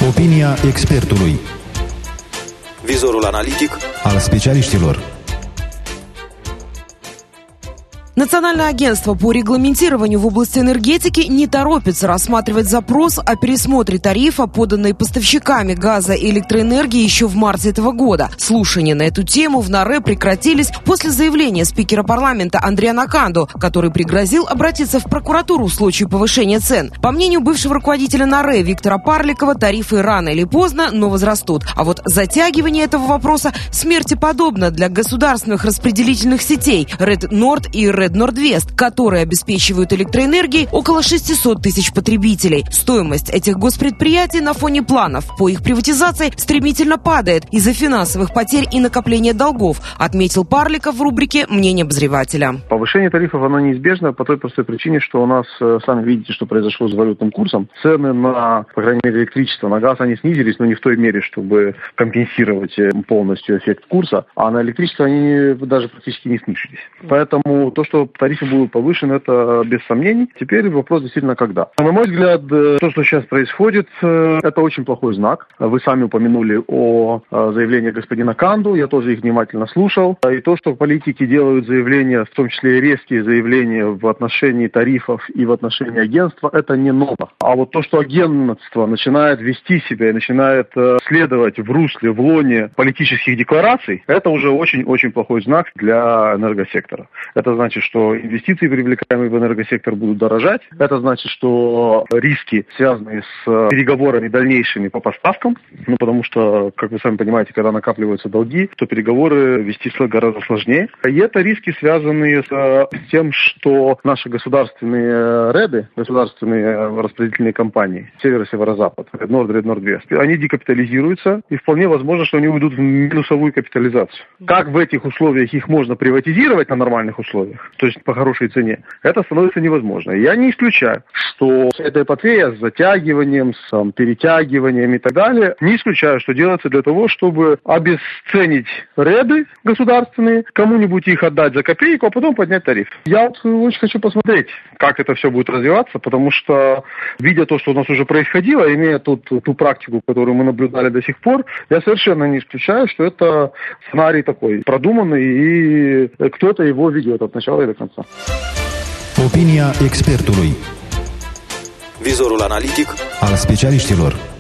Opinia expertului. Vizorul analitic al specialiștilor. Национальное агентство по регламентированию в области энергетики не торопится рассматривать запрос о пересмотре тарифа, поданный поставщиками газа и электроэнергии еще в марте этого года. Слушания на эту тему в НАРЭ прекратились после заявления спикера парламента Андрея Наканду, который пригрозил обратиться в прокуратуру в случае повышения цен. По мнению бывшего руководителя НАРЭ Виктора Парликова, тарифы рано или поздно, но возрастут. А вот затягивание этого вопроса смерти подобно для государственных распределительных сетей Red Nord и Red Nord-West, которые обеспечивают электроэнергией около 600 тысяч потребителей. Стоимость этих госпредприятий на фоне планов по их приватизации стремительно падает из-за финансовых потерь и накопления долгов, отметил Парликов в рубрике «Мнение обозревателя». Повышение тарифов, оно неизбежно по той простой причине, что у нас, сами видите, что произошло с валютным курсом. Цены на, по крайней мере, электричество, на газ, они снизились, но не в той мере, чтобы компенсировать полностью эффект курса, а на электричество они даже практически не снизились. Поэтому то, что тарифы будут повышены, это без сомнений. Теперь вопрос действительно когда. На мой взгляд, то, что сейчас происходит, это очень плохой знак. Вы сами упомянули о заявлении господина Канду, я тоже их внимательно слушал. И то, что политики делают заявления, в том числе резкие заявления в отношении тарифов и в отношении агентства, это не ново. А вот то, что агентство начинает вести себя и начинает следовать в русле, в лоне политических деклараций, это уже очень-очень плохой знак для энергосектора. Это значит, что инвестиции, привлекаемые в энергосектор, будут дорожать. Это значит, что риски, связанные с переговорами дальнейшими по поставкам, потому что, как вы сами понимаете, когда накапливаются долги, то переговоры вести гораздо сложнее. И это риски, связанные с тем, что наши государственные РЭДы, государственные распределительные компании, северо-северо-запад, Red Nord, Red Nord-West, они декапитализируются, и вполне возможно, что они уйдут в минусовую капитализацию. Как в этих условиях их можно приватизировать на нормальных условиях, то есть по хорошей цене, это становится невозможно. Я не исключаю, что эта эпопея с затягиванием, с перетягиванием и так далее, не исключаю, что делается для того, чтобы обесценить РЭДы государственные, кому-нибудь их отдать за копейку, а потом поднять тариф. Я очень хочу посмотреть, как это все будет развиваться, потому что, видя то, что у нас уже происходило, имея ту практику, которую мы наблюдали до сих пор, я совершенно не исключаю, что это сценарий такой продуманный, и кто-то его ведет от начала и до конца. Opinia expertului. Vizorul analitic al specialiștilor.